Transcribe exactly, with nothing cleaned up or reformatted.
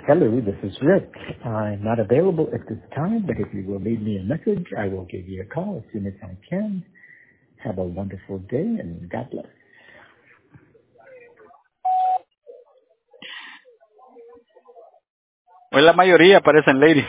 Hello, this is Rick. I'm not available at this time, but if you will leave me a message, I will give you a call as soon as I can. Have a wonderful day and God bless. Pues la mayoría parecen ladies.